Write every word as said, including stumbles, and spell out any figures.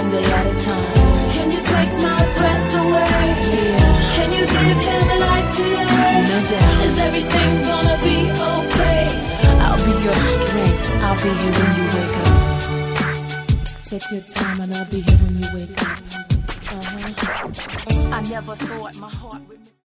one day at a time. Can you take my breath away? Yeah. Can you give him life today? No doubt. Is everything gonna be okay? I'll be your strength. I'll be here when you wake up. Take your time and I'll be here when you wake up. Uh-huh. I never thought my heart would